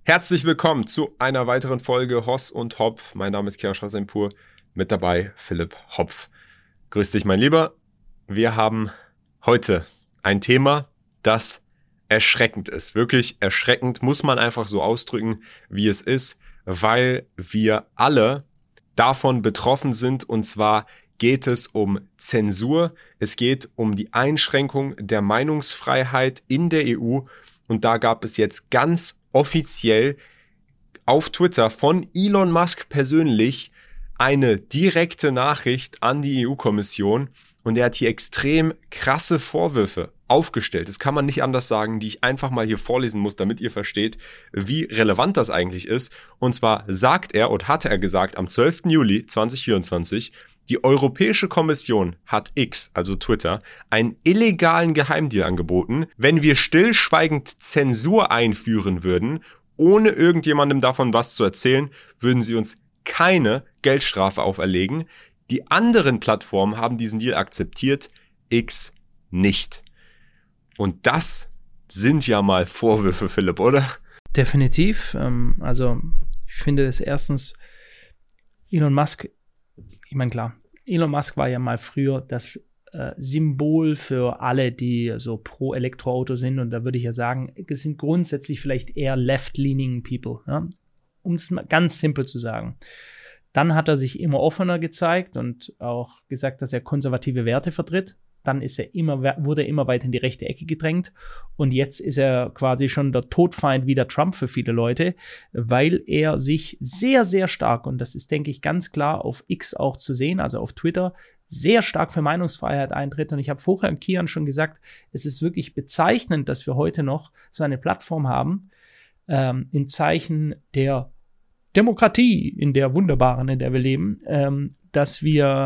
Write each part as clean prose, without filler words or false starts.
Herzlich willkommen zu einer weiteren Folge Hoss und Hopf. Mein Name ist Kiara Sempur, mit dabei Philipp Hopf. Grüß dich, mein Lieber. Wir haben heute ein Thema, das erschreckend ist. Wirklich erschreckend, muss man einfach so ausdrücken, wie es ist, weil wir alle davon betroffen sind. Und zwar geht es um Zensur. Es geht um die Einschränkung der Meinungsfreiheit in der EU. Und da gab es jetzt ganz offiziell auf Twitter von Elon Musk persönlich eine direkte Nachricht an die EU-Kommission. Und er hat hier extrem krasse Vorwürfe aufgestellt. Das kann man nicht anders sagen, die ich einfach mal hier vorlesen muss, damit ihr versteht, wie relevant das eigentlich ist. Und zwar sagt er und hatte er gesagt am 12. Juli 2024, die Europäische Kommission hat X, also Twitter, einen illegalen Geheimdeal angeboten, wenn wir stillschweigend Zensur einführen würden, ohne irgendjemandem davon was zu erzählen, würden sie uns keine Geldstrafe auferlegen. Die anderen Plattformen haben diesen Deal akzeptiert, X nicht. Und das sind ja mal Vorwürfe, Philipp, oder? Definitiv. Also ich finde das erstens, Elon Musk, ich meine klar, Elon Musk war ja mal früher das Symbol für alle, die so pro Elektroauto sind. Und da würde ich ja sagen, es sind grundsätzlich vielleicht eher left-leaning people, ja? Um es mal ganz simpel zu sagen. Dann hat er sich immer offener gezeigt und auch gesagt, dass er konservative Werte vertritt. Dann wurde er immer weiter in die rechte Ecke gedrängt. Und jetzt ist er quasi schon der Todfeind wie der Trump für viele Leute, weil er sich sehr, sehr stark, und das ist, denke ich, ganz klar auf X auch zu sehen, also auf Twitter, sehr stark für Meinungsfreiheit eintritt. Und ich habe vorher an Kian schon gesagt, es ist wirklich bezeichnend, dass wir heute noch so eine Plattform haben, in Zeichen der Demokratie, in der wunderbaren, in der wir leben, dass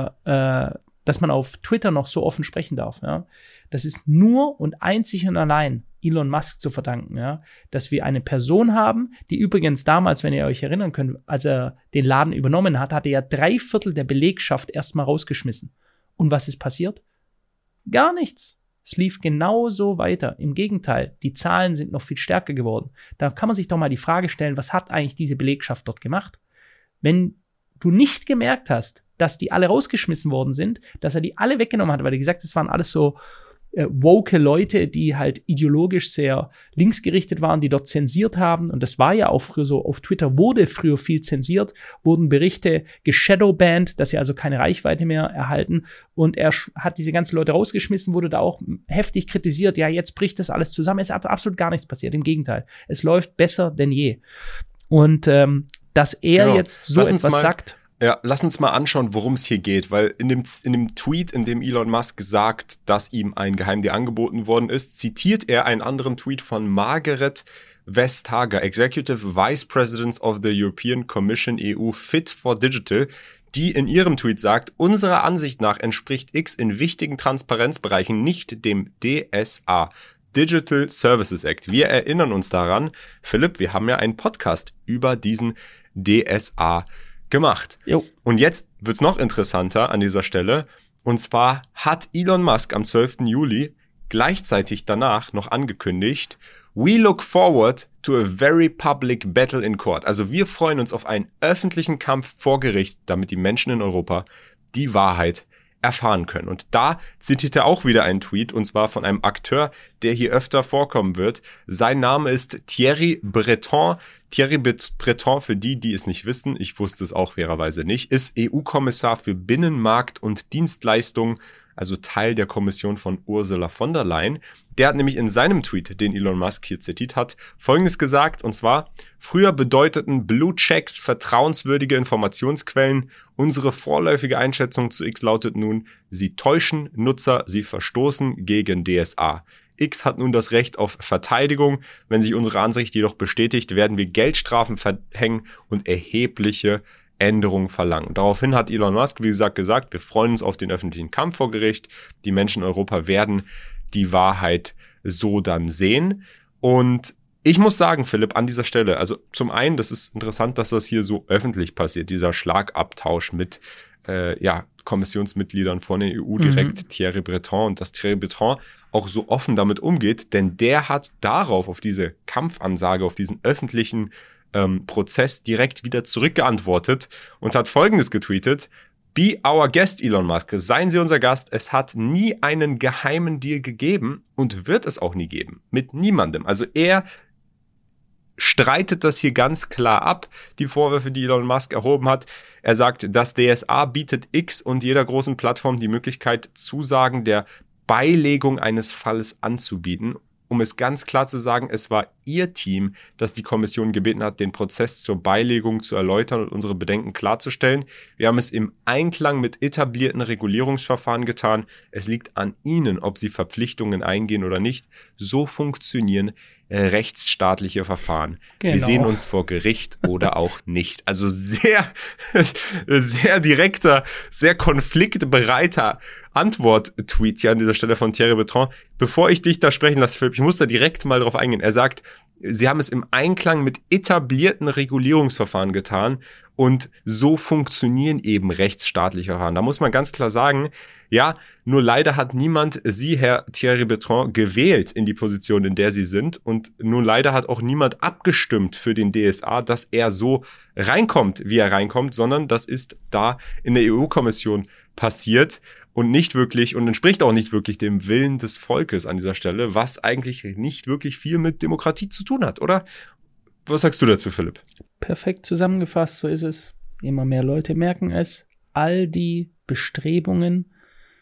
man auf Twitter noch so offen sprechen darf. Ja? Das ist nur und einzig und allein Elon Musk zu verdanken, ja? Dass wir eine Person haben, die übrigens damals, wenn ihr euch erinnern könnt, als er den Laden übernommen hat, hatte er 3/4 der Belegschaft erstmal rausgeschmissen. Und was ist passiert? Gar nichts. Es lief genauso weiter. Im Gegenteil, die Zahlen sind noch viel stärker geworden. Da kann man sich doch mal die Frage stellen, was hat eigentlich diese Belegschaft dort gemacht? Wenn du nicht gemerkt hast, dass die alle rausgeschmissen worden sind, dass er die alle weggenommen hat, weil er gesagt, das waren alles so woke Leute, die halt ideologisch sehr linksgerichtet waren, die dort zensiert haben. Und das war ja auch früher so, auf Twitter wurde früher viel zensiert, wurden Berichte geshadowbanned, dass sie also keine Reichweite mehr erhalten. Und er hat diese ganzen Leute rausgeschmissen, wurde da auch heftig kritisiert. Ja, jetzt bricht das alles zusammen. Es ist absolut gar nichts passiert. Im Gegenteil. Es läuft besser denn je. Und dass er jetzt so etwas sagt. Ja, lass uns mal anschauen, worum es hier geht, weil in dem Tweet, in dem Elon Musk sagt, dass ihm ein Geheimdeal angeboten worden ist, zitiert er einen anderen Tweet von Margaret Vestager, Executive Vice President of the European Commission EU Fit for Digital, die in ihrem Tweet sagt, unserer Ansicht nach entspricht X in wichtigen Transparenzbereichen nicht dem DSA. Digital Services Act. Wir erinnern uns daran, Philipp, wir haben ja einen Podcast über diesen DSA gemacht. Jo. Und jetzt wird's noch interessanter an dieser Stelle. Und zwar hat Elon Musk am 12. Juli gleichzeitig danach noch angekündigt, we look forward to a very public battle in court. Also wir freuen uns auf einen öffentlichen Kampf vor Gericht, damit die Menschen in Europa die Wahrheit erfahren können. Und da zitiert er auch wieder einen Tweet, und zwar von einem Akteur, der hier öfter vorkommen wird. Sein Name ist Thierry Breton. Thierry Breton, für die es nicht wissen, ich wusste es auch fairerweise nicht, ist EU-Kommissar für Binnenmarkt und Dienstleistungen, also Teil der Kommission von Ursula von der Leyen. Der hat nämlich in seinem Tweet, den Elon Musk hier zitiert hat, Folgendes gesagt, und zwar: Früher bedeuteten Blue Checks vertrauenswürdige Informationsquellen. Unsere vorläufige Einschätzung zu X lautet nun, sie täuschen Nutzer, sie verstoßen gegen DSA. X hat nun das Recht auf Verteidigung. Wenn sich unsere Ansicht jedoch bestätigt, werden wir Geldstrafen verhängen und erhebliche Änderungen verlangen. Daraufhin hat Elon Musk, wie gesagt, wir freuen uns auf den öffentlichen Kampf vor Gericht. Die Menschen in Europa werden die Wahrheit so dann sehen. Und Ich muss sagen, Philipp, an dieser Stelle, also zum einen, das ist interessant, dass das hier so öffentlich passiert, dieser Schlagabtausch mit Kommissionsmitgliedern von der EU direkt, Thierry Breton, und dass Thierry Breton auch so offen damit umgeht, denn der hat darauf, auf diese Kampfansage, auf diesen öffentlichen Prozess direkt wieder zurückgeantwortet und hat Folgendes getweetet: Be our guest, Elon Musk. Seien Sie unser Gast. Es hat nie einen geheimen Deal gegeben und wird es auch nie geben. Mit niemandem. Also er streitet das hier ganz klar ab, die Vorwürfe, die Elon Musk erhoben hat. Er sagt, das DSA bietet X und jeder großen Plattform die Möglichkeit, Zusagen der Beilegung eines Falles anzubieten. Um es ganz klar zu sagen, es war Ihr Team, das die Kommission gebeten hat, den Prozess zur Beilegung zu erläutern und unsere Bedenken klarzustellen. Wir haben es im Einklang mit etablierten Regulierungsverfahren getan. Es liegt an Ihnen, ob Sie Verpflichtungen eingehen oder nicht. So funktionieren rechtsstaatliche Verfahren. Genau. Wir sehen uns vor Gericht oder auch nicht. Also sehr, sehr direkter, sehr konfliktbereiter Antwort-Tweet hier an dieser Stelle von Thierry Breton. Bevor ich dich da sprechen lasse, Philipp, ich muss da direkt mal drauf eingehen. Er sagt, Sie haben es im Einklang mit etablierten Regulierungsverfahren getan und so funktionieren eben rechtsstaatliche Verfahren. Da muss man ganz klar sagen, ja, nur leider hat niemand Sie, Herr Thierry Breton, gewählt in die Position, in der Sie sind, und nur leider hat auch niemand abgestimmt für den DSA, dass er so reinkommt, wie er reinkommt, sondern das ist da in der EU-Kommission passiert und nicht wirklich und entspricht auch nicht wirklich dem Willen des Volkes an dieser Stelle, was eigentlich nicht wirklich viel mit Demokratie zu tun hat, oder? Was sagst du dazu, Philipp? Perfekt zusammengefasst, so ist es. Immer mehr Leute merken es. All die Bestrebungen,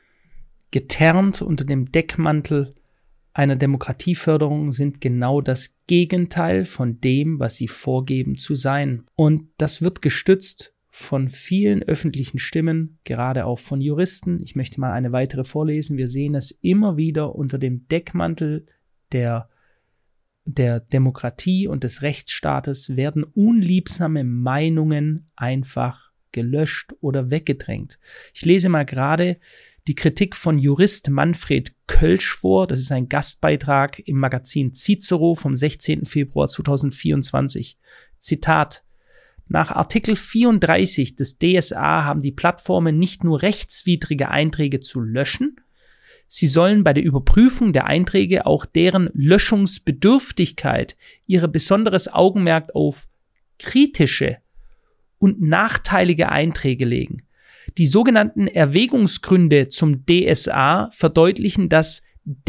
getarnt unter dem Deckmantel einer Demokratieförderung, sind genau das Gegenteil von dem, was sie vorgeben zu sein. Und das wird gestützt von vielen öffentlichen Stimmen, gerade auch von Juristen. Ich möchte mal eine weitere vorlesen. Wir sehen es immer wieder unter dem Deckmantel der Demokratie und des Rechtsstaates werden unliebsame Meinungen einfach gelöscht oder weggedrängt. Ich lese mal gerade die Kritik von Jurist Manfred Kölsch vor. Das ist ein Gastbeitrag im Magazin Cicero vom 16. Februar 2024. Zitat: Nach Artikel 34 des DSA haben die Plattformen nicht nur rechtswidrige Einträge zu löschen, sie sollen bei der Überprüfung der Einträge auch deren Löschungsbedürftigkeit, ihre besonderes Augenmerk auf kritische und nachteilige Einträge legen. Die sogenannten Erwägungsgründe zum DSA verdeutlichen das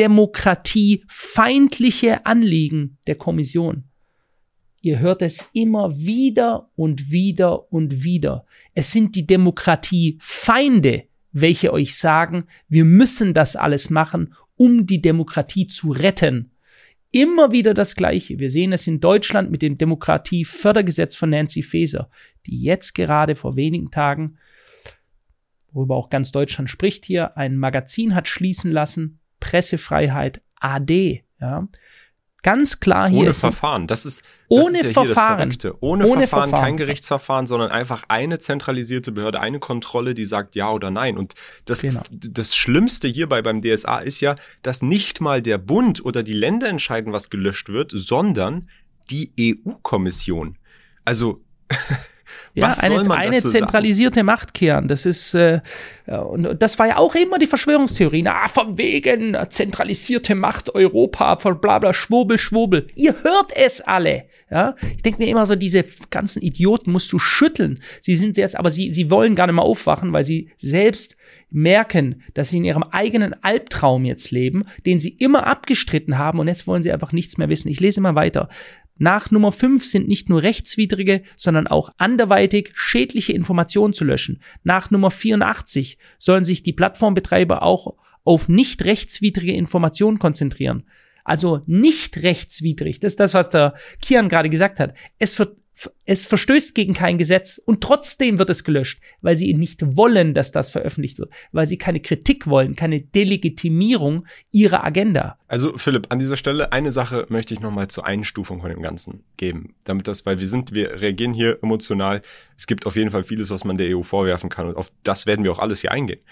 demokratiefeindliche Anliegen der Kommission. Ihr hört es immer wieder und wieder und wieder. Es sind die Demokratiefeinde, welche euch sagen, wir müssen das alles machen, um die Demokratie zu retten. Immer wieder das Gleiche. Wir sehen es in Deutschland mit dem Demokratiefördergesetz von Nancy Faeser, die jetzt gerade vor wenigen Tagen, worüber auch ganz Deutschland spricht hier, ein Magazin hat schließen lassen, Pressefreiheit AD, ja. Ganz klar hier. Ohne Verfahren. Das ist ohne ja hier Verfahren. Das Verrückte. Ohne Verfahren, kein Gerichtsverfahren, sondern einfach eine zentralisierte Behörde, eine Kontrolle, die sagt ja oder nein. Und das Schlimmste hierbei beim DSA ist ja, dass nicht mal der Bund oder die Länder entscheiden, was gelöscht wird, sondern die EU-Kommission. Also ja, eine zentralisierte Macht kehren. Das ist, und das war ja auch immer die Verschwörungstheorie. Von wegen zentralisierte Macht Europa, von bla bla, Schwurbel, Schwurbel. Ihr hört es alle. Ja? Ich denke mir immer so, diese ganzen Idioten musst du schütteln. Sie sind jetzt, aber sie wollen gar nicht mehr aufwachen, weil sie selbst merken, dass sie in ihrem eigenen Albtraum jetzt leben, den sie immer abgestritten haben, und jetzt wollen sie einfach nichts mehr wissen. Ich lese mal weiter. Nach Nummer 5 sind nicht nur rechtswidrige, sondern auch anderweitig schädliche Informationen zu löschen. Nach Nummer 84 sollen sich die Plattformbetreiber auch auf nicht rechtswidrige Informationen konzentrieren. Also nicht rechtswidrig, das ist das, was der Kian gerade gesagt hat. Es verstößt gegen kein Gesetz und trotzdem wird es gelöscht, weil sie nicht wollen, dass das veröffentlicht wird, weil sie keine Kritik wollen, keine Delegitimierung ihrer Agenda. Also Philipp, an dieser Stelle eine Sache möchte ich nochmal zur Einstufung von dem Ganzen geben, weil wir reagieren hier emotional. Es gibt auf jeden Fall vieles, was man der EU vorwerfen kann, und auf das werden wir auch alles hier eingehen.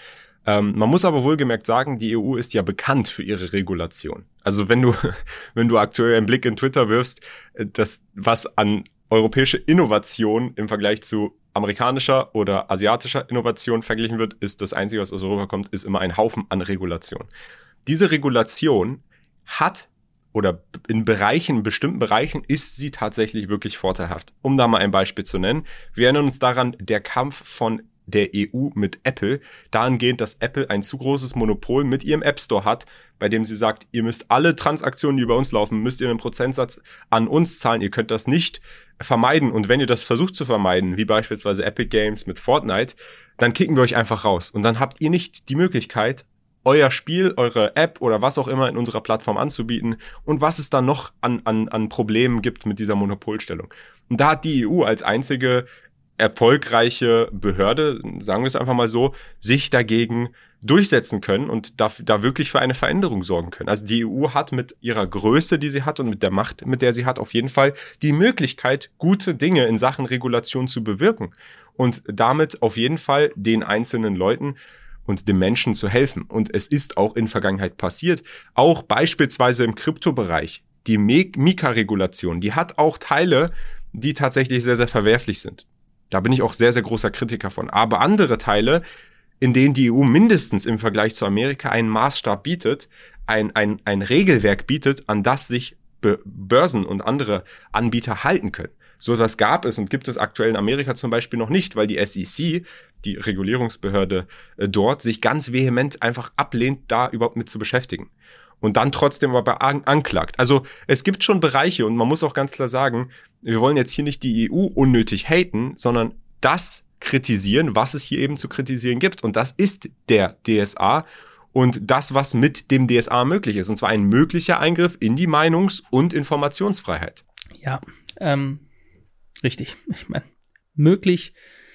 Man muss aber wohlgemerkt sagen, die EU ist ja bekannt für ihre Regulation. Also wenn du aktuell einen Blick in Twitter wirfst, das, was an europäische Innovation im Vergleich zu amerikanischer oder asiatischer Innovation verglichen wird, ist das Einzige, was aus Europa kommt, ist immer ein Haufen an Regulation. Diese Regulation hat oder in bestimmten Bereichen ist sie tatsächlich wirklich vorteilhaft. Um da mal ein Beispiel zu nennen, wir erinnern uns daran, der Kampf von der EU mit Apple, dahingehend, dass Apple ein zu großes Monopol mit ihrem App Store hat, bei dem sie sagt, ihr müsst alle Transaktionen, die über uns laufen, müsst ihr einen Prozentsatz an uns zahlen, ihr könnt das nicht vermeiden und wenn ihr das versucht zu vermeiden, wie beispielsweise Epic Games mit Fortnite, dann kicken wir euch einfach raus und dann habt ihr nicht die Möglichkeit, euer Spiel, eure App oder was auch immer in unserer Plattform anzubieten und was es dann noch an Problemen gibt mit dieser Monopolstellung. Und da hat die EU als einzige erfolgreiche Behörde, sagen wir es einfach mal so, sich dagegen durchsetzen können und da wirklich für eine Veränderung sorgen können. Also die EU hat mit ihrer Größe, die sie hat und mit der Macht, mit der sie hat, auf jeden Fall die Möglichkeit, gute Dinge in Sachen Regulation zu bewirken und damit auf jeden Fall den einzelnen Leuten und den Menschen zu helfen. Und es ist auch in Vergangenheit passiert, auch beispielsweise im Kryptobereich. Die Mika-Regulation, die hat auch Teile, die tatsächlich sehr, sehr verwerflich sind. Da bin ich auch sehr, sehr großer Kritiker von. Aber andere Teile, in denen die EU mindestens im Vergleich zu Amerika einen Maßstab bietet, ein Regelwerk bietet, an das sich Börsen und andere Anbieter halten können. So etwas gab es und gibt es aktuell in Amerika zum Beispiel noch nicht, weil die SEC, die Regulierungsbehörde dort, sich ganz vehement einfach ablehnt, da überhaupt mit zu beschäftigen. Und dann trotzdem aber anklagt. Also es gibt schon Bereiche und man muss auch ganz klar sagen, wir wollen jetzt hier nicht die EU unnötig haten, sondern das kritisieren, was es hier eben zu kritisieren gibt. Und das ist der DSA und das, was mit dem DSA möglich ist. Und zwar ein möglicher Eingriff in die Meinungs- und Informationsfreiheit. Ja, richtig. Ich meine, möglich,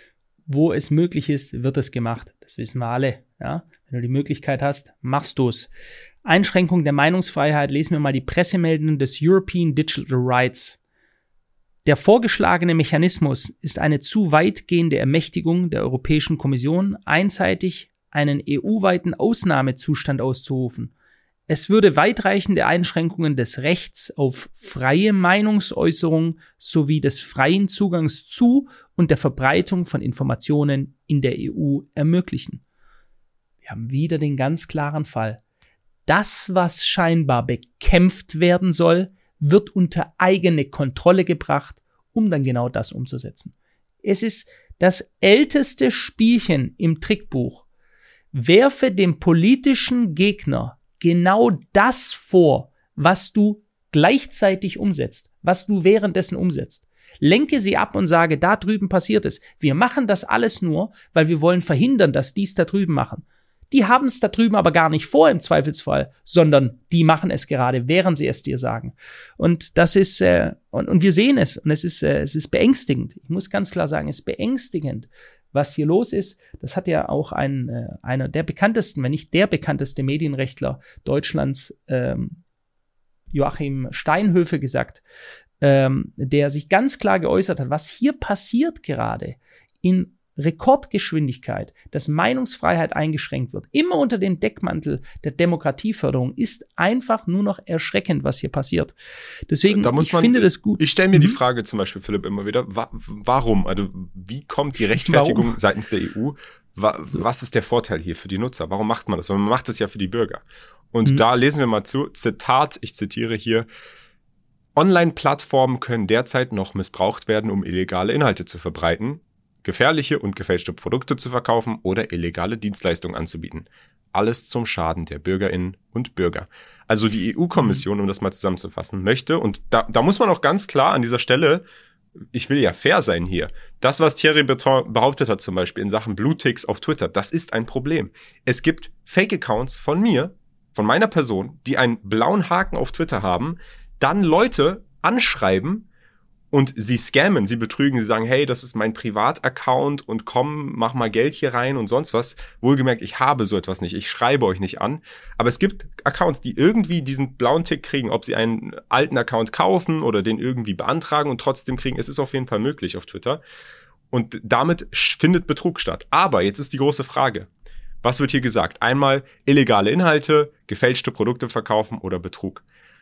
wo es möglich ist, wird es gemacht. Das wissen wir alle. Ja? Wenn du die Möglichkeit hast, machst du es. Einschränkung der Meinungsfreiheit, lesen wir mal die Pressemeldungen des European Digital Rights. Der vorgeschlagene Mechanismus ist eine zu weitgehende Ermächtigung der Europäischen Kommission, einseitig einen EU-weiten Ausnahmezustand auszurufen. Es würde weitreichende Einschränkungen des Rechts auf freie Meinungsäußerung sowie des freien Zugangs zu und der Verbreitung von Informationen in der EU ermöglichen. Wir haben wieder den ganz klaren Fall. Das, was scheinbar bekämpft werden soll, wird unter eigene Kontrolle gebracht, um dann genau das umzusetzen. Es ist das älteste Spielchen im Trickbuch. Werfe dem politischen Gegner genau das vor, was du gleichzeitig umsetzt, was du währenddessen umsetzt. Lenke sie ab und sage, da drüben passiert es. Wir machen das alles nur, weil wir wollen verhindern, dass die es da drüben machen. Die haben es da drüben aber gar nicht vor im Zweifelsfall, sondern die machen es gerade, während sie es dir sagen. Und das ist, und wir sehen es, und es ist beängstigend. Ich muss ganz klar sagen, es ist beängstigend, was hier los ist. Das hat ja auch einer der bekanntesten, wenn nicht der bekannteste Medienrechtler Deutschlands, Joachim Steinhöfe, gesagt, der sich ganz klar geäußert hat, was hier passiert gerade in Rekordgeschwindigkeit, dass Meinungsfreiheit eingeschränkt wird, immer unter dem Deckmantel der Demokratieförderung, ist einfach nur noch erschreckend, was hier passiert. Deswegen, ich finde das gut. Ich stelle mir die Frage zum Beispiel, Philipp, immer wieder, warum? Also wie kommt die Rechtfertigung seitens der EU? Was ist der Vorteil hier für die Nutzer? Warum macht man das? Weil man macht es ja für die Bürger. Und da lesen wir mal zu, Zitat, ich zitiere hier, Online-Plattformen können derzeit noch missbraucht werden, um illegale Inhalte zu verbreiten, gefährliche und gefälschte Produkte zu verkaufen oder illegale Dienstleistungen anzubieten. Alles zum Schaden der Bürgerinnen und Bürger. Also die EU-Kommission, um das mal zusammenzufassen, möchte, und da muss man auch ganz klar an dieser Stelle, ich will ja fair sein hier, das, was Thierry Breton behauptet hat zum Beispiel in Sachen Blue-Ticks auf Twitter, das ist ein Problem. Es gibt Fake-Accounts von mir, von meiner Person, die einen blauen Haken auf Twitter haben, dann Leute anschreiben, und sie scammen, sie betrügen, sie sagen, hey, das ist mein Privataccount und komm, mach mal Geld hier rein und sonst was. Wohlgemerkt, ich habe so etwas nicht, ich schreibe euch nicht an. Aber es gibt Accounts, die irgendwie diesen blauen Tick kriegen, ob sie einen alten Account kaufen oder den irgendwie beantragen und trotzdem kriegen. Es ist auf jeden Fall möglich auf Twitter. Und damit findet Betrug statt. Aber jetzt ist die große Frage, Was wird hier gesagt? Einmal illegale Inhalte, gefälschte Produkte verkaufen oder Betrug.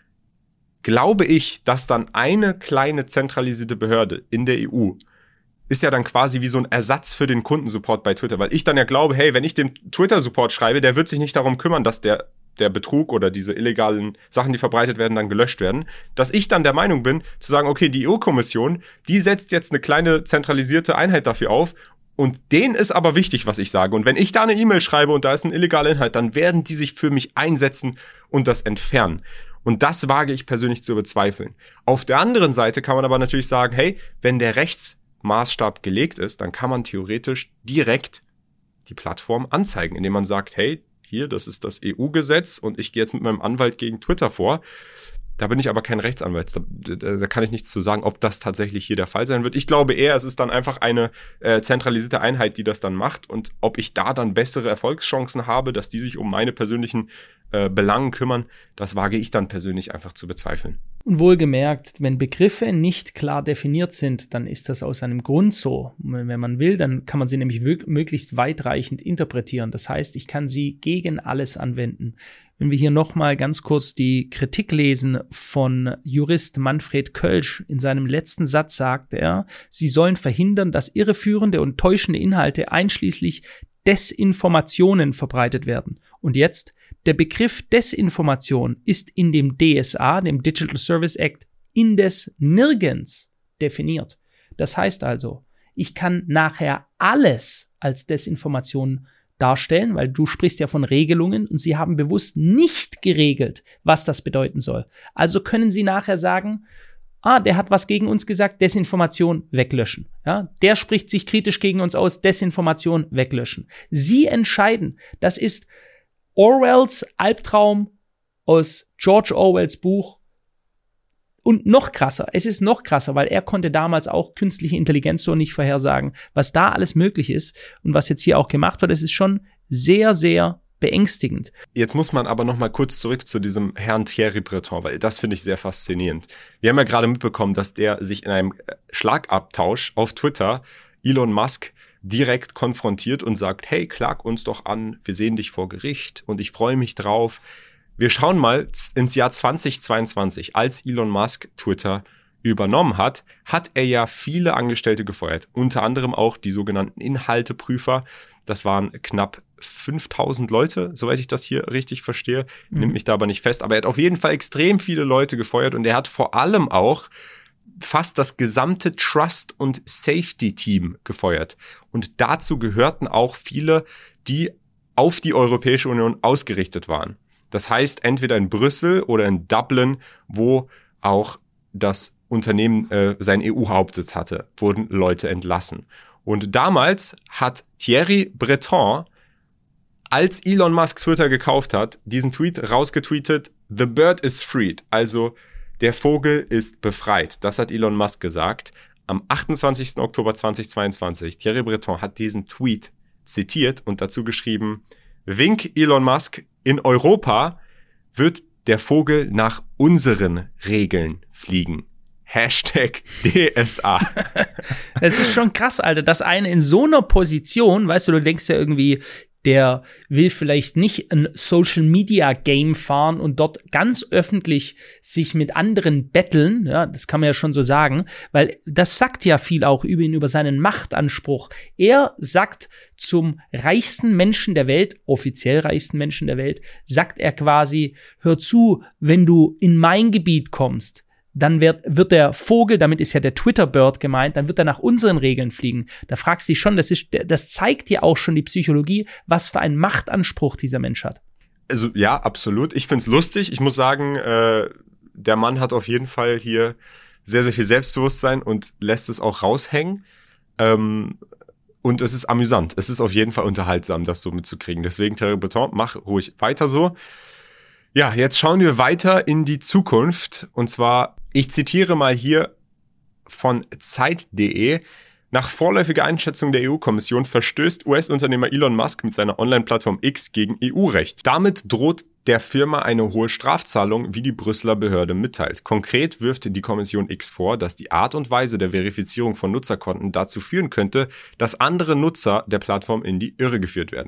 Glaube ich, dass dann eine kleine zentralisierte Behörde in der EU ist ja dann quasi wie so ein Ersatz für den Kundensupport bei Twitter, weil ich dann ja glaube, hey, wenn ich dem Twitter-Support schreibe, der wird sich nicht darum kümmern, dass der Betrug oder diese illegalen Sachen, die verbreitet werden, dann gelöscht werden, dass ich dann der Meinung bin, zu sagen, okay, die EU-Kommission, die setzt jetzt eine kleine zentralisierte Einheit dafür auf und denen ist aber wichtig, was ich sage. Und wenn ich da eine E-Mail schreibe und da ist ein illegaler Inhalt, dann werden die sich für mich einsetzen und das entfernen. Und das wage ich persönlich zu bezweifeln. Auf der anderen Seite kann man aber natürlich sagen, hey, wenn der Rechtsmaßstab gelegt ist, dann kann man theoretisch direkt die Plattform anzeigen, indem man sagt, hey, hier, das ist das EU-Gesetz und ich gehe jetzt mit meinem Anwalt gegen Twitter vor. Da bin ich aber kein Rechtsanwalt. Da kann ich nichts zu sagen, ob das tatsächlich hier der Fall sein wird. Ich glaube eher, es ist dann einfach eine zentralisierte Einheit, die das dann macht. Und ob ich da dann bessere Erfolgschancen habe, dass die sich um meine persönlichen Belangen kümmern, das wage ich dann persönlich einfach zu bezweifeln. Und wohlgemerkt, wenn Begriffe nicht klar definiert sind, dann ist das aus einem Grund so. Wenn man will, dann kann man sie nämlich möglichst weitreichend interpretieren. Das heißt, ich kann sie gegen alles anwenden. Wenn wir hier nochmal ganz kurz die Kritik lesen von Jurist Manfred Kölsch, in seinem letzten Satz sagt er, sie sollen verhindern, dass irreführende und täuschende Inhalte einschließlich Desinformationen verbreitet werden. Und jetzt, der Begriff Desinformation ist in dem DSA, dem Digital Service Act, indes nirgends definiert. Das heißt also, ich kann nachher alles als Desinformation darstellen, weil du sprichst ja von Regelungen und sie haben bewusst nicht geregelt, was das bedeuten soll. Also können sie nachher sagen, der hat was gegen uns gesagt, Desinformation weglöschen. Ja, der spricht sich kritisch gegen uns aus, Desinformation weglöschen. Sie entscheiden, das ist Orwells Albtraum aus George Orwells Buch. Und noch krasser, es ist noch krasser, weil er konnte damals auch künstliche Intelligenz so nicht vorhersagen. Was da alles möglich ist und was jetzt hier auch gemacht wird, es ist schon sehr, sehr beängstigend. Jetzt muss man aber noch mal kurz zurück zu diesem Herrn Thierry Breton, weil das finde ich sehr faszinierend. Wir haben ja gerade mitbekommen, dass der sich in einem Schlagabtausch auf Twitter Elon Musk direkt konfrontiert und sagt, hey, klag uns doch an, wir sehen dich vor Gericht und ich freue mich drauf. Wir schauen mal ins Jahr 2022, als Elon Musk Twitter übernommen hat, hat er ja viele Angestellte gefeuert. Unter anderem auch die sogenannten Inhalteprüfer. Das waren knapp 5000 Leute, soweit ich das hier richtig verstehe. Nimmt mich da aber nicht fest. Aber er hat auf jeden Fall extrem viele Leute gefeuert und er hat vor allem auch fast das gesamte Trust- und Safety-Team gefeuert. Und dazu gehörten auch viele, die auf die Europäische Union ausgerichtet waren. Das heißt, entweder in Brüssel oder in Dublin, wo auch das Unternehmen seinen EU-Hauptsitz hatte, wurden Leute entlassen. Und damals hat Thierry Breton, als Elon Musk Twitter gekauft hat, diesen Tweet rausgetweetet, "The bird is freed", also der Vogel ist befreit. Das hat Elon Musk gesagt. Am 28. Oktober 2022, Thierry Breton hat diesen Tweet zitiert und dazu geschrieben, Wink Elon Musk, in Europa wird der Vogel nach unseren Regeln fliegen. #DSA. Das ist schon krass, Alter, dass einer in so einer Position, weißt du denkst ja irgendwie, der will vielleicht nicht ein Social-Media-Game fahren und dort ganz öffentlich sich mit anderen betteln, ja, das kann man ja schon so sagen, weil das sagt ja viel auch über ihn, über seinen Machtanspruch. Er sagt zum reichsten Menschen der Welt, offiziell reichsten Menschen der Welt, sagt er quasi, hör zu, wenn du in mein Gebiet kommst, dann wird der Vogel, damit ist ja der Twitter-Bird gemeint, dann wird er nach unseren Regeln fliegen. Da fragst du dich schon, das zeigt ja auch schon die Psychologie, was für einen Machtanspruch dieser Mensch hat. Also ja, absolut. Ich find's lustig. Ich muss sagen, der Mann hat auf jeden Fall hier sehr, sehr viel Selbstbewusstsein und lässt es auch raushängen. Und es ist amüsant. Es ist auf jeden Fall unterhaltsam, das so mitzukriegen. Deswegen, Thierry Breton, mach ruhig weiter so. Ja, jetzt schauen wir weiter in die Zukunft. Und zwar, ich zitiere mal hier von Zeit.de. Nach vorläufiger Einschätzung der EU-Kommission verstößt US-Unternehmer Elon Musk mit seiner Online-Plattform X gegen EU-Recht. Damit droht der Firma eine hohe Strafzahlung, wie die Brüsseler Behörde mitteilt. Konkret wirft die Kommission X vor, dass die Art und Weise der Verifizierung von Nutzerkonten dazu führen könnte, dass andere Nutzer der Plattform in die Irre geführt werden.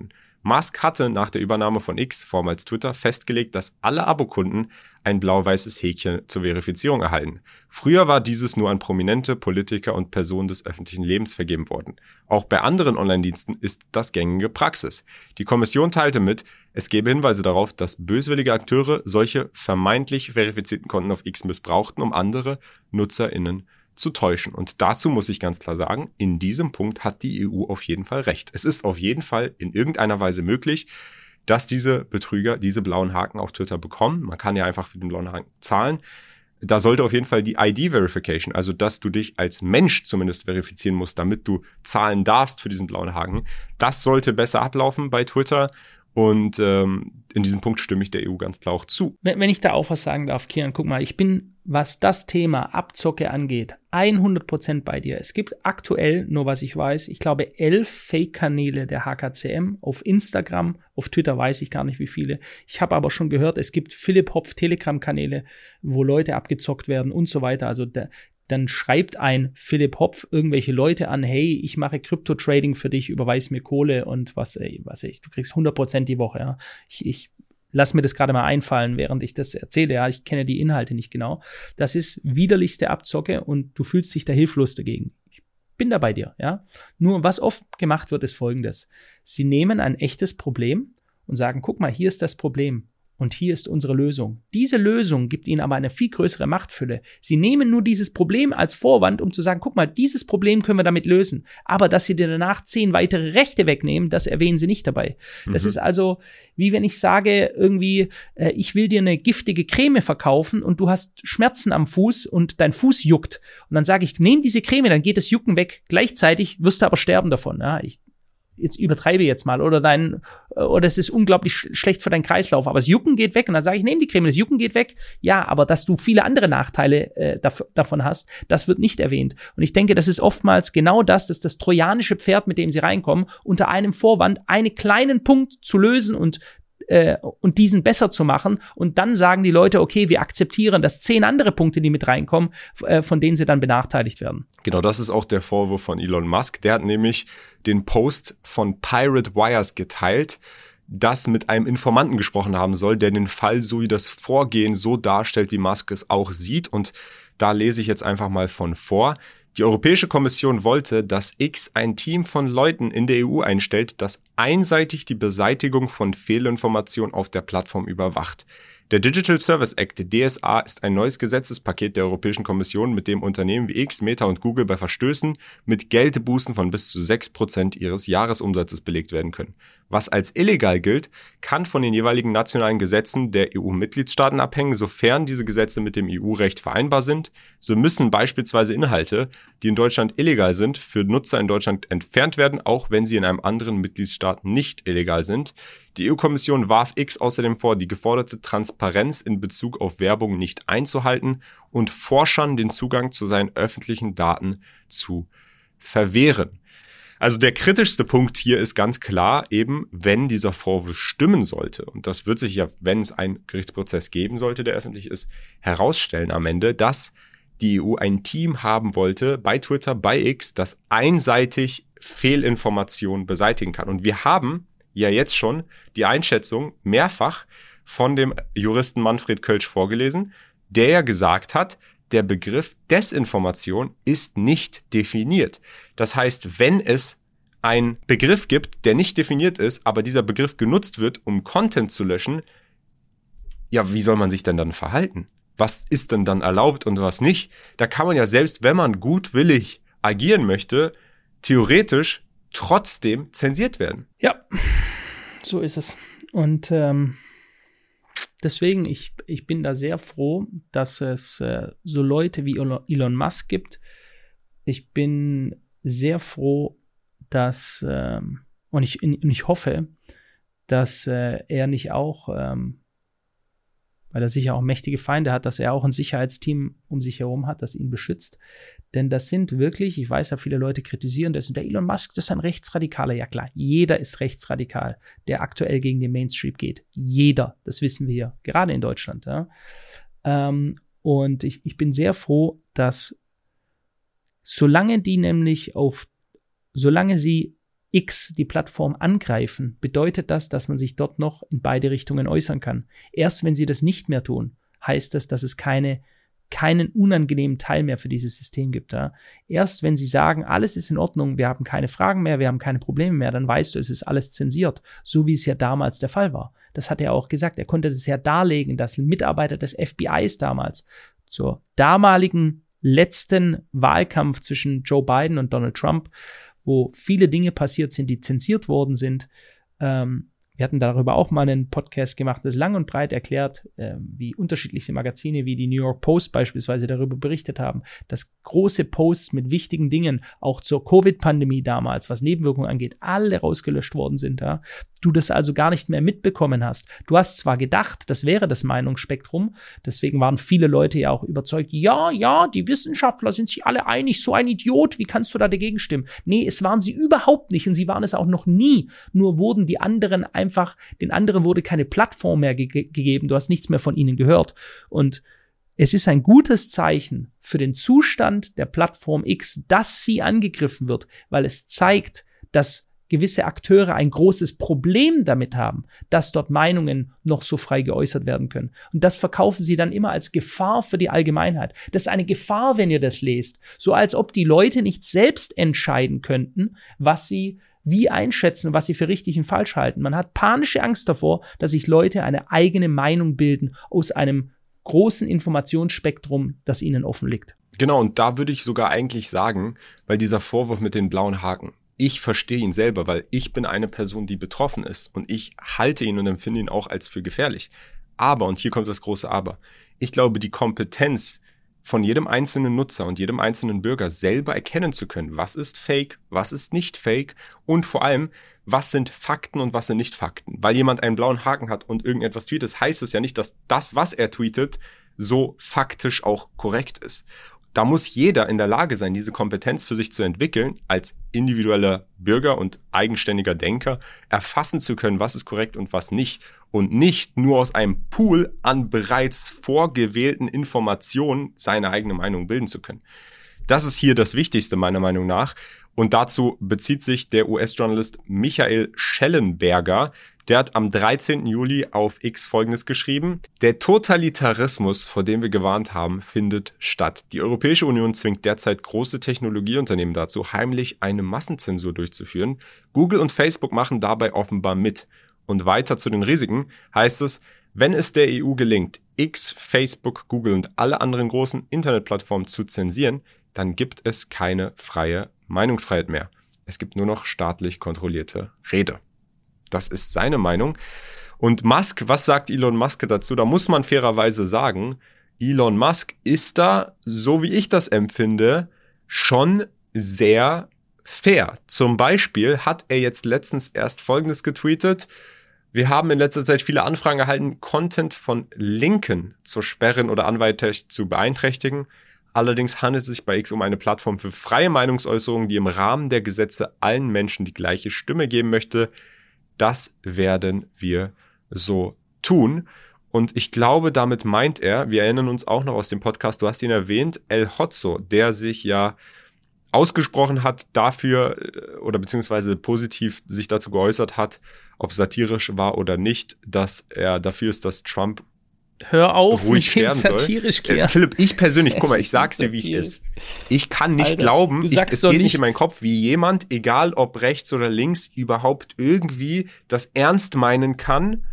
Musk hatte nach der Übernahme von X, vormals Twitter, festgelegt, dass alle Abokunden ein blau-weißes Häkchen zur Verifizierung erhalten. Früher war dieses nur an prominente Politiker und Personen des öffentlichen Lebens vergeben worden. Auch bei anderen Online-Diensten ist das gängige Praxis. Die Kommission teilte mit, es gebe Hinweise darauf, dass böswillige Akteure solche vermeintlich verifizierten Konten auf X missbrauchten, um andere NutzerInnen zu täuschen. Und dazu muss ich ganz klar sagen, in diesem Punkt hat die EU auf jeden Fall recht. Es ist auf jeden Fall in irgendeiner Weise möglich, dass diese Betrüger diese blauen Haken auf Twitter bekommen. Man kann ja einfach für den blauen Haken zahlen. Da sollte auf jeden Fall die ID-Verification, also dass du dich als Mensch zumindest verifizieren musst, damit du zahlen darfst für diesen blauen Haken, das sollte besser ablaufen bei Twitter. Und in diesem Punkt stimme ich der EU ganz klar auch zu. Wenn ich da auch was sagen darf, Kian, guck mal, ich bin, was das Thema Abzocke angeht, 100% bei dir. Es gibt aktuell, nur was ich weiß, ich glaube 11 Fake-Kanäle der HKCM auf Instagram, auf Twitter weiß ich gar nicht wie viele. Ich habe aber schon gehört, es gibt Philipp Hopf Telegram-Kanäle, wo Leute abgezockt werden und so weiter. Also dann schreibt ein Philipp Hopf irgendwelche Leute an, hey, ich mache Krypto-Trading für dich, überweis mir Kohle und was ich, du kriegst 100% die Woche, ja. Ich lass mir das gerade mal einfallen, während ich das erzähle, ja, ich kenne die Inhalte nicht genau. Das ist widerlichste Abzocke und du fühlst dich da hilflos dagegen. Ich bin da bei dir, ja. Nur was oft gemacht wird, ist Folgendes. Sie nehmen ein echtes Problem und sagen, guck mal, hier ist das Problem. Und hier ist unsere Lösung. Diese Lösung gibt ihnen aber eine viel größere Machtfülle. Sie nehmen nur dieses Problem als Vorwand, um zu sagen, guck mal, dieses Problem können wir damit lösen. Aber dass sie dir danach 10 weitere Rechte wegnehmen, das erwähnen sie nicht dabei. Das ist also, wie wenn ich sage, irgendwie, ich will dir eine giftige Creme verkaufen und du hast Schmerzen am Fuß und dein Fuß juckt. Und dann sage ich, nehm diese Creme, dann geht das Jucken weg. Gleichzeitig wirst du aber sterben davon. Ja, jetzt übertreibe jetzt mal, oder es ist unglaublich schlecht für deinen Kreislauf, aber das Jucken geht weg und dann sage ich, nehme die Creme, das Jucken geht weg. Ja, aber dass du viele andere Nachteile davon hast, das wird nicht erwähnt. Und ich denke, das ist oftmals genau das ist das trojanische Pferd, mit dem sie reinkommen, unter einem Vorwand einen kleinen Punkt zu lösen und diesen besser zu machen. Und dann sagen die Leute, okay, wir akzeptieren, dass 10 andere Punkte, die mit reinkommen, von denen sie dann benachteiligt werden. Genau, das ist auch der Vorwurf von Elon Musk. Der hat nämlich den Post von Pirate Wires geteilt, das mit einem Informanten gesprochen haben soll, der den Fall sowie das Vorgehen so darstellt, wie Musk es auch sieht. Und da lese ich jetzt einfach mal von vor. Die Europäische Kommission wollte, dass X ein Team von Leuten in der EU einstellt, das einseitig die Beseitigung von Fehlinformationen auf der Plattform überwacht. Der Digital Service Act, DSA, ist ein neues Gesetzespaket der Europäischen Kommission, mit dem Unternehmen wie X, Meta und Google bei Verstößen mit Geldbußen von bis zu 6% ihres Jahresumsatzes belegt werden können. Was als illegal gilt, kann von den jeweiligen nationalen Gesetzen der EU-Mitgliedstaaten abhängen. Sofern diese Gesetze mit dem EU-Recht vereinbar sind, so müssen beispielsweise Inhalte, die in Deutschland illegal sind, für Nutzer in Deutschland entfernt werden, auch wenn sie in einem anderen Mitgliedstaat nicht illegal sind. Die EU-Kommission warf X außerdem vor, die geforderte Transparenz in Bezug auf Werbung nicht einzuhalten und Forschern den Zugang zu seinen öffentlichen Daten zu verwehren. Also der kritischste Punkt hier ist ganz klar eben, wenn dieser Vorwurf stimmen sollte, und das wird sich ja, wenn es einen Gerichtsprozess geben sollte, der öffentlich ist, herausstellen am Ende, dass die EU ein Team haben wollte bei Twitter, bei X, das einseitig Fehlinformationen beseitigen kann. Und wir haben ja jetzt schon die Einschätzung mehrfach von dem Juristen Manfred Kölsch vorgelesen, der ja gesagt hat, der Begriff Desinformation ist nicht definiert. Das heißt, wenn es einen Begriff gibt, der nicht definiert ist, aber dieser Begriff genutzt wird, um Content zu löschen, ja, wie soll man sich denn dann verhalten? Was ist denn dann erlaubt und was nicht? Da kann man ja selbst, wenn man gutwillig agieren möchte, theoretisch trotzdem zensiert werden. Ja, so ist es. Und deswegen, ich bin da sehr froh, dass es so Leute wie Elon Musk gibt. Ich bin sehr froh, dass und ich hoffe, dass er nicht auch, weil er sicher auch mächtige Feinde hat, dass er auch ein Sicherheitsteam um sich herum hat, das ihn beschützt. Denn das sind wirklich, ich weiß ja, viele Leute kritisieren das, und der Elon Musk, das ist ein Rechtsradikaler. Ja klar, jeder ist rechtsradikal, der aktuell gegen den Mainstream geht. Jeder, das wissen wir hier, gerade in Deutschland. Ja. Und ich bin sehr froh, dass solange sie X, die Plattform, angreifen, bedeutet das, dass man sich dort noch in beide Richtungen äußern kann. Erst wenn sie das nicht mehr tun, heißt das, dass es keinen unangenehmen Teil mehr für dieses System gibt. Ja? Erst wenn sie sagen, alles ist in Ordnung, wir haben keine Fragen mehr, wir haben keine Probleme mehr, dann weißt du, es ist alles zensiert, so wie es ja damals der Fall war. Das hat er auch gesagt. Er konnte das ja darlegen, dass ein Mitarbeiter des FBIs damals zur damaligen letzten Wahlkampf zwischen Joe Biden und Donald Trump, wo viele Dinge passiert sind, die zensiert worden sind. Wir hatten darüber auch mal einen Podcast gemacht, das lang und breit erklärt, wie unterschiedliche Magazine wie die New York Post beispielsweise darüber berichtet haben, dass große Posts mit wichtigen Dingen, auch zur Covid-Pandemie damals, was Nebenwirkungen angeht, alle rausgelöscht worden sind. Ja? Du das also gar nicht mehr mitbekommen hast. Du hast zwar gedacht, das wäre das Meinungsspektrum, deswegen waren viele Leute ja auch überzeugt, ja, die Wissenschaftler sind sich alle einig, so ein Idiot, wie kannst du da dagegen stimmen? Nee, es waren sie überhaupt nicht und sie waren es auch noch nie, nur wurden die anderen den anderen wurde keine Plattform mehr gegeben, du hast nichts mehr von ihnen gehört und es ist ein gutes Zeichen für den Zustand der Plattform X, dass sie angegriffen wird, weil es zeigt, dass gewisse Akteure ein großes Problem damit haben, dass dort Meinungen noch so frei geäußert werden können. Und das verkaufen sie dann immer als Gefahr für die Allgemeinheit. Das ist eine Gefahr, wenn ihr das lest. So als ob die Leute nicht selbst entscheiden könnten, was sie wie einschätzen, was sie für richtig und falsch halten. Man hat panische Angst davor, dass sich Leute eine eigene Meinung bilden aus einem großen Informationsspektrum, das ihnen offen liegt. Genau, und da würde ich sogar eigentlich sagen, weil dieser Vorwurf mit den blauen Haken, ich verstehe ihn selber, weil ich bin eine Person, die betroffen ist und ich halte ihn und empfinde ihn auch als für gefährlich. Aber, und hier kommt das große Aber, ich glaube, die Kompetenz von jedem einzelnen Nutzer und jedem einzelnen Bürger selber erkennen zu können, was ist Fake, was ist nicht Fake und vor allem, was sind Fakten und was sind nicht Fakten. Weil jemand einen blauen Haken hat und irgendetwas tweetet, heißt es ja nicht, dass das, was er tweetet, so faktisch auch korrekt ist. Da muss jeder in der Lage sein, diese Kompetenz für sich zu entwickeln, als individueller Bürger und eigenständiger Denker erfassen zu können, was ist korrekt und was nicht. Und nicht nur aus einem Pool an bereits vorgewählten Informationen seine eigene Meinung bilden zu können. Das ist hier das Wichtigste meiner Meinung nach. Und dazu bezieht sich der US-Journalist Michael Schellenberger. Der hat am 13. Juli auf X Folgendes geschrieben: Der Totalitarismus, vor dem wir gewarnt haben, findet statt. Die Europäische Union zwingt derzeit große Technologieunternehmen dazu, heimlich eine Massenzensur durchzuführen. Google und Facebook machen dabei offenbar mit. Und weiter zu den Risiken heißt es, wenn es der EU gelingt, X, Facebook, Google und alle anderen großen Internetplattformen zu zensieren, dann gibt es keine freie Meinungsfreiheit mehr. Es gibt nur noch staatlich kontrollierte Rede. Das ist seine Meinung. Und Musk, was sagt Elon Musk dazu? Da muss man fairerweise sagen, Elon Musk ist da, so wie ich das empfinde, schon sehr fair. Zum Beispiel hat er jetzt letztens erst Folgendes getweetet: Wir haben in letzter Zeit viele Anfragen erhalten, Content von Linken zu sperren oder anderweitig zu beeinträchtigen. Allerdings handelt es sich bei X um eine Plattform für freie Meinungsäußerung, die im Rahmen der Gesetze allen Menschen die gleiche Stimme geben möchte. Das werden wir so tun. Und ich glaube, damit meint er, wir erinnern uns auch noch aus dem Podcast, du hast ihn erwähnt, El Hotzo, der sich ja ausgesprochen hat dafür oder beziehungsweise positiv sich dazu geäußert hat, ob es satirisch war oder nicht, dass er dafür ist, dass Trump Hör auf, ruhig sterben satirisch soll. Philipp, ich persönlich, guck mal, ich sag's dir, wie es ist. Ich kann nicht glauben, es geht nicht in meinen Kopf, wie jemand, egal ob rechts oder links, überhaupt irgendwie das ernst meinen kann.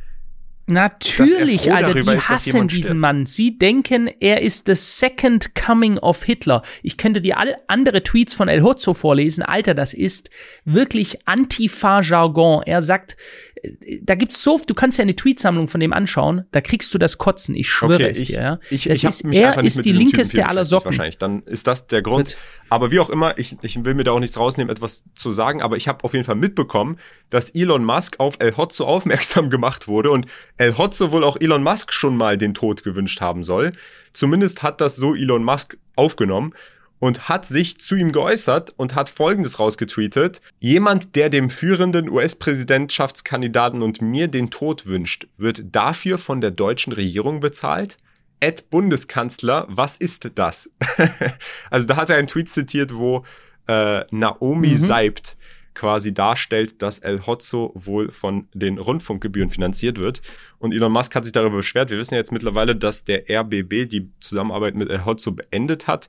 Natürlich, Alter, die hassen diesen Mann. Sie denken, er ist the second coming of Hitler. Ich könnte dir alle andere Tweets von El Hotzo vorlesen. Alter, das ist wirklich Antifa-Jargon. Er sagt, da gibt's so, du kannst ja eine Tweetsammlung von dem anschauen, da kriegst du das Kotzen, ich schwöre es dir. Ja. Er ist die linkeste aller Socken. Wahrscheinlich, dann ist das der Grund. Aber wie auch immer, ich will mir da auch nichts rausnehmen, etwas zu sagen, aber ich habe auf jeden Fall mitbekommen, dass Elon Musk auf El Hotzo aufmerksam gemacht wurde und El Hotzo wohl auch Elon Musk schon mal den Tod gewünscht haben soll. Zumindest hat das so Elon Musk aufgenommen und hat sich zu ihm geäußert und hat Folgendes rausgetweetet: Jemand, der dem führenden US-Präsidentschaftskandidaten und mir den Tod wünscht, wird dafür von der deutschen Regierung bezahlt? Bundeskanzler, was ist das? Also da hat er einen Tweet zitiert, wo Naomi Seibt quasi darstellt, dass El Hotzo wohl von den Rundfunkgebühren finanziert wird. Und Elon Musk hat sich darüber beschwert. Wir wissen ja jetzt mittlerweile, dass der RBB die Zusammenarbeit mit El Hotzo beendet hat.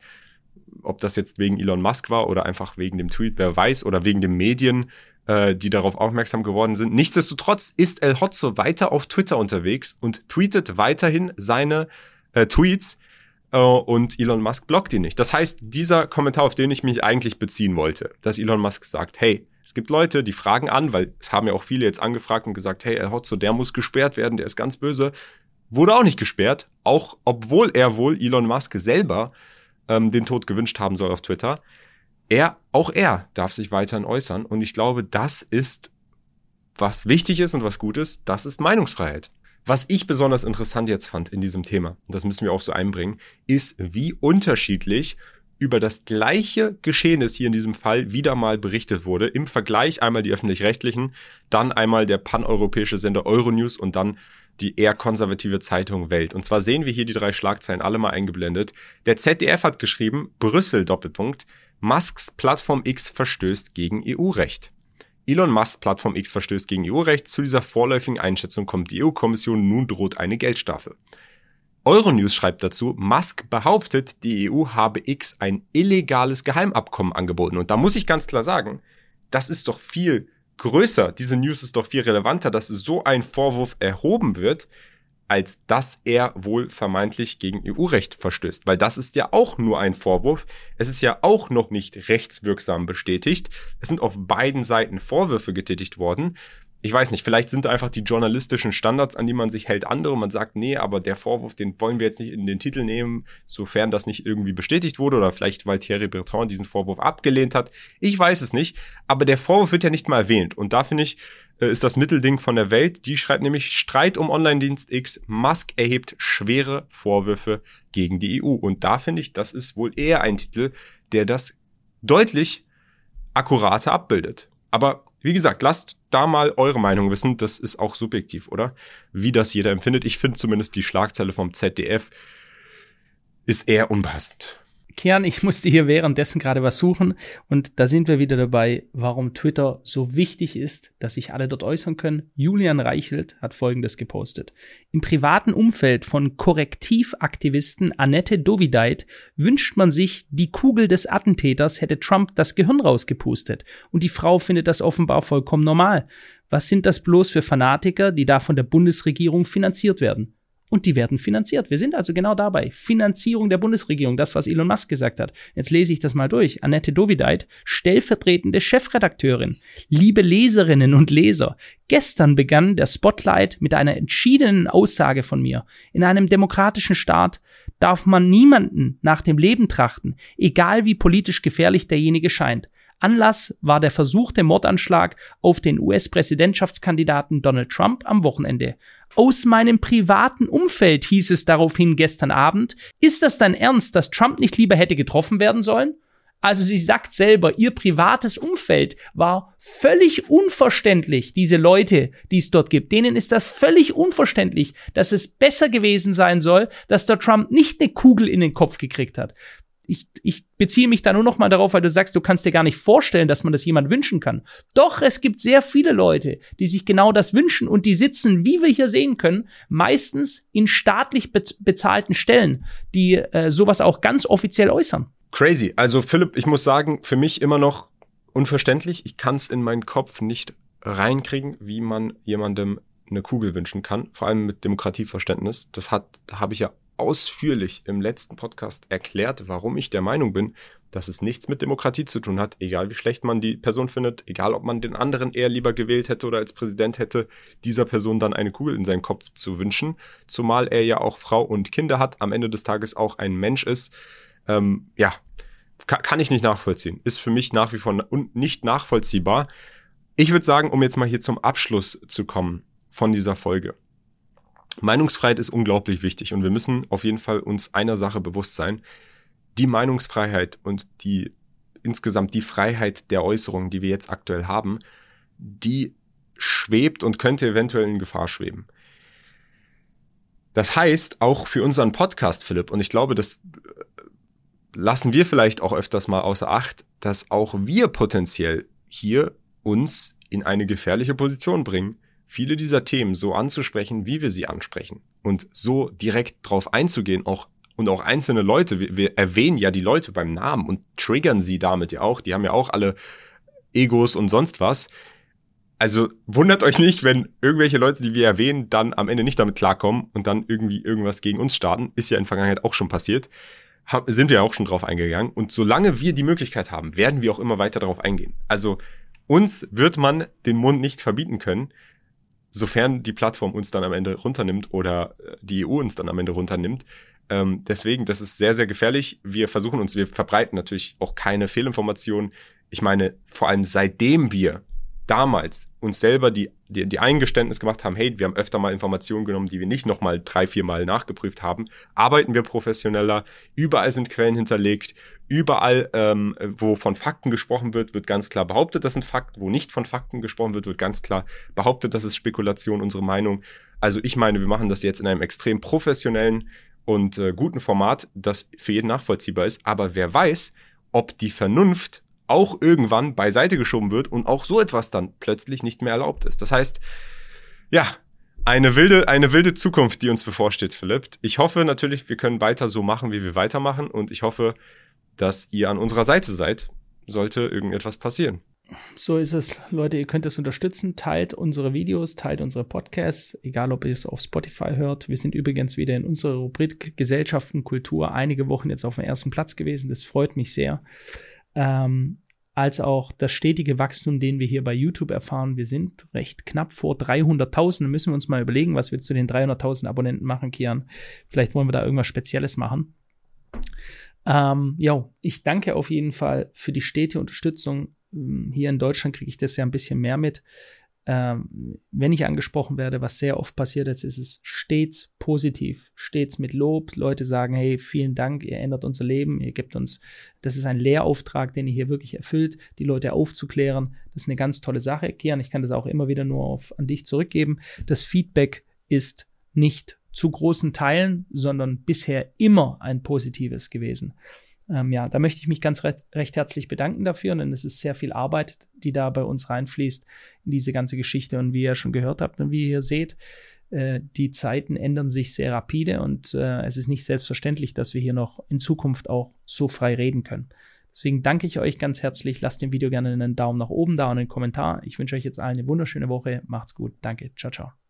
Ob das jetzt wegen Elon Musk war oder einfach wegen dem Tweet, wer weiß, oder wegen den Medien, die darauf aufmerksam geworden sind. Nichtsdestotrotz ist El Hotzo weiter auf Twitter unterwegs und tweetet weiterhin seine Tweets und Elon Musk blockt ihn nicht. Das heißt, dieser Kommentar, auf den ich mich eigentlich beziehen wollte, dass Elon Musk sagt, hey, es gibt Leute, die fragen an, weil es haben ja auch viele jetzt angefragt und gesagt, hey, El Hotzo, der muss gesperrt werden, der ist ganz böse. Wurde auch nicht gesperrt, auch obwohl er wohl Elon Musk selber den Tod gewünscht haben soll auf Twitter. Auch er darf sich weiterhin äußern. Und ich glaube, das ist, was wichtig ist und was gut ist, das ist Meinungsfreiheit. Was ich besonders interessant jetzt fand in diesem Thema, und das müssen wir auch so einbringen, ist, wie unterschiedlich über das gleiche Geschehnis hier in diesem Fall wieder mal berichtet wurde. Im Vergleich einmal die Öffentlich-Rechtlichen, dann einmal der paneuropäische Sender Euronews und dann die eher konservative Zeitung Welt. Und zwar sehen wir hier die 3 Schlagzeilen alle mal eingeblendet. Der ZDF hat geschrieben, Brüssel, Doppelpunkt, Musks Plattform X verstößt gegen EU-Recht. Elon Musks Plattform X verstößt gegen EU-Recht. Zu dieser vorläufigen Einschätzung kommt die EU-Kommission, nun droht eine Geldstrafe. Euronews schreibt dazu, Musk behauptet, die EU habe X ein illegales Geheimabkommen angeboten. Und da muss ich ganz klar sagen, das ist doch viel größer, diese News ist doch viel relevanter, dass so ein Vorwurf erhoben wird, als dass er wohl vermeintlich gegen EU-Recht verstößt. Weil das ist ja auch nur ein Vorwurf. Es ist ja auch noch nicht rechtswirksam bestätigt. Es sind auf beiden Seiten Vorwürfe getätigt worden. Ich weiß nicht, vielleicht sind da einfach die journalistischen Standards, an die man sich hält, andere. Man sagt, nee, aber der Vorwurf, den wollen wir jetzt nicht in den Titel nehmen, sofern das nicht irgendwie bestätigt wurde oder vielleicht, weil Thierry Breton diesen Vorwurf abgelehnt hat. Ich weiß es nicht, aber der Vorwurf wird ja nicht mal erwähnt. Und da finde ich, ist das Mittelding von der Welt. Die schreibt nämlich Streit um Online-Dienst X. Musk erhebt schwere Vorwürfe gegen die EU. Und da finde ich, das ist wohl eher ein Titel, der das deutlich akkurater abbildet. Aber wie gesagt, lasst da mal eure Meinung wissen. Das ist auch subjektiv, oder? Wie das jeder empfindet. Ich finde zumindest die Schlagzeile vom ZDF ist eher unpassend. Kian, ich musste hier währenddessen gerade was suchen und da sind wir wieder dabei, warum Twitter so wichtig ist, dass sich alle dort äußern können. Julian Reichelt hat Folgendes gepostet. Im privaten Umfeld von Korrektivaktivisten Annette Dovideit wünscht man sich, die Kugel des Attentäters hätte Trump das Gehirn rausgepustet und die Frau findet das offenbar vollkommen normal. Was sind das bloß für Fanatiker, die da von der Bundesregierung finanziert werden? Und die werden finanziert. Wir sind also genau dabei. Finanzierung der Bundesregierung, das, was Elon Musk gesagt hat. Jetzt lese ich das mal durch. Annette Dovideit, stellvertretende Chefredakteurin. Liebe Leserinnen und Leser, gestern begann der Spotlight mit einer entschiedenen Aussage von mir. In einem demokratischen Staat darf man niemanden nach dem Leben trachten, egal wie politisch gefährlich derjenige scheint. Anlass war der versuchte Mordanschlag auf den US-Präsidentschaftskandidaten Donald Trump am Wochenende. Aus meinem privaten Umfeld hieß es daraufhin gestern Abend, ist das dein Ernst, dass Trump nicht lieber hätte getroffen werden sollen? Also sie sagt selber, ihr privates Umfeld war völlig unverständlich, diese Leute, die es dort gibt. Denen ist das völlig unverständlich, dass es besser gewesen sein soll, dass der Trump nicht eine Kugel in den Kopf gekriegt hat. Ich beziehe mich da nur noch mal darauf, weil du sagst, du kannst dir gar nicht vorstellen, dass man das jemand wünschen kann. Doch, es gibt sehr viele Leute, die sich genau das wünschen und die sitzen, wie wir hier sehen können, meistens in staatlich bezahlten Stellen, die sowas auch ganz offiziell äußern. Crazy. Also Philipp, ich muss sagen, für mich immer noch unverständlich. Ich kann es in meinen Kopf nicht reinkriegen, wie man jemandem eine Kugel wünschen kann, vor allem mit Demokratieverständnis. Da habe ich ja ausführlich im letzten Podcast erklärt, warum ich der Meinung bin, dass es nichts mit Demokratie zu tun hat, egal wie schlecht man die Person findet, egal ob man den anderen eher lieber gewählt hätte oder als Präsident hätte, dieser Person dann eine Kugel in seinen Kopf zu wünschen, zumal er ja auch Frau und Kinder hat, am Ende des Tages auch ein Mensch ist. Kann ich nicht nachvollziehen. Ist für mich nach wie vor nicht nachvollziehbar. Ich würde sagen, um jetzt mal hier zum Abschluss zu kommen von dieser Folge. Meinungsfreiheit ist unglaublich wichtig und wir müssen auf jeden Fall uns einer Sache bewusst sein. Die Meinungsfreiheit und insgesamt die Freiheit der Äußerung, die wir jetzt aktuell haben, die schwebt und könnte eventuell in Gefahr schweben. Das heißt, auch für unseren Podcast, Philipp, und ich glaube, das lassen wir vielleicht auch öfters mal außer Acht, dass auch wir potenziell hier uns in eine gefährliche Position bringen, viele dieser Themen so anzusprechen, wie wir sie ansprechen. Und so direkt drauf einzugehen, auch einzelne Leute, wir erwähnen ja die Leute beim Namen und triggern sie damit ja auch. Die haben ja auch alle Egos und sonst was. Also wundert euch nicht, wenn irgendwelche Leute, die wir erwähnen, dann am Ende nicht damit klarkommen und dann irgendwie irgendwas gegen uns starten. Ist ja in der Vergangenheit auch schon passiert. Sind wir auch schon drauf eingegangen. Und solange wir die Möglichkeit haben, werden wir auch immer weiter darauf eingehen. Also uns wird man den Mund nicht verbieten können, sofern die Plattform uns dann am Ende runternimmt oder die EU uns dann am Ende runternimmt. Deswegen, das ist sehr, sehr gefährlich. Wir verbreiten natürlich auch keine Fehlinformationen. Ich meine, vor allem seitdem wir damals uns selber die Eingeständnis gemacht haben, hey, wir haben öfter mal Informationen genommen, die wir nicht nochmal 3-4 Mal nachgeprüft haben, arbeiten wir professioneller, überall sind Quellen hinterlegt, überall, wo von Fakten gesprochen wird ganz klar behauptet, das sind Fakten, wo nicht von Fakten gesprochen wird ganz klar behauptet, das ist Spekulation, unsere Meinung. Also ich meine, wir machen das jetzt in einem extrem professionellen und guten Format, das für jeden nachvollziehbar ist, aber wer weiß, ob die Vernunft auch irgendwann beiseite geschoben wird und auch so etwas dann plötzlich nicht mehr erlaubt ist. Das heißt, ja, eine wilde Zukunft, die uns bevorsteht, Philipp. Ich hoffe natürlich, wir können weiter so machen, wie wir weitermachen und ich hoffe, dass ihr an unserer Seite seid, sollte irgendetwas passieren. So ist es. Leute, ihr könnt es unterstützen. Teilt unsere Videos, teilt unsere Podcasts, egal ob ihr es auf Spotify hört. Wir sind übrigens wieder in unserer Rubrik Gesellschaft und Kultur einige Wochen jetzt auf dem ersten Platz gewesen. Das freut mich sehr. Als auch das stetige Wachstum, den wir hier bei YouTube erfahren. Wir sind recht knapp vor 300.000. Da müssen wir uns mal überlegen, was wir zu den 300.000 Abonnenten machen, Kian. Vielleicht wollen wir da irgendwas Spezielles machen. Ich danke auf jeden Fall für die stete Unterstützung. Hier in Deutschland kriege ich das ja ein bisschen mehr mit. Wenn ich angesprochen werde, was sehr oft passiert ist, ist es stets positiv, stets mit Lob. Leute sagen, hey, vielen Dank, ihr ändert unser Leben, ihr gebt uns, das ist ein Lehrauftrag, den ihr hier wirklich erfüllt, die Leute aufzuklären. Das ist eine ganz tolle Sache. Kian, ich kann das auch immer wieder nur an dich zurückgeben. Das Feedback ist nicht zu großen Teilen, sondern bisher immer ein positives gewesen. Da möchte ich mich ganz recht herzlich bedanken dafür, denn es ist sehr viel Arbeit, die da bei uns reinfließt in diese ganze Geschichte. Und wie ihr schon gehört habt und wie ihr seht, die Zeiten ändern sich sehr rapide und es ist nicht selbstverständlich, dass wir hier noch in Zukunft auch so frei reden können. Deswegen danke ich euch ganz herzlich. Lasst dem Video gerne einen Daumen nach oben da und einen Kommentar. Ich wünsche euch jetzt allen eine wunderschöne Woche. Macht's gut. Danke. Ciao, ciao.